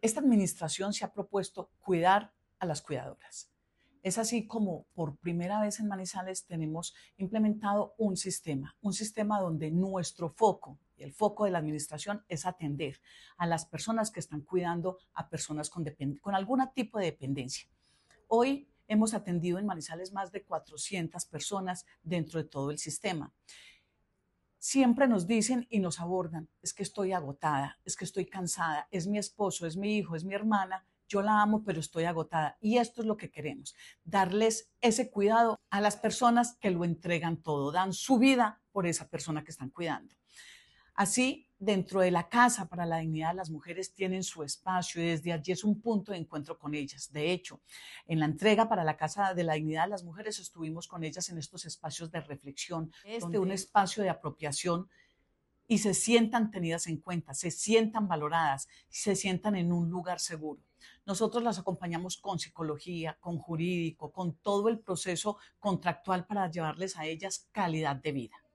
Esta administración se ha propuesto cuidar a las cuidadoras. Es así como por primera vez en Manizales tenemos implementado un sistema donde nuestro foco, el foco de la administración es atender a las personas que están cuidando a personas con algún tipo de dependencia. Hoy hemos atendido en Manizales más de 400 personas dentro de todo el sistema. Siempre nos dicen y nos abordan, es que estoy agotada, es que estoy cansada, es mi esposo, es mi hijo, es mi hermana, yo la amo, pero estoy agotada. Y esto es lo que queremos, darles ese cuidado a las personas que lo entregan todo, dan su vida por esa persona que están cuidando. Así, dentro de la Casa para la Dignidad de las Mujeres tienen su espacio y desde allí es un punto de encuentro con ellas. De hecho, en la entrega para la Casa de la Dignidad de las Mujeres estuvimos con ellas en estos espacios de reflexión, un espacio de apropiación y se sientan tenidas en cuenta, se sientan valoradas, se sientan en un lugar seguro. Nosotros las acompañamos con psicología, con jurídico, con todo el proceso contractual para llevarles a ellas calidad de vida.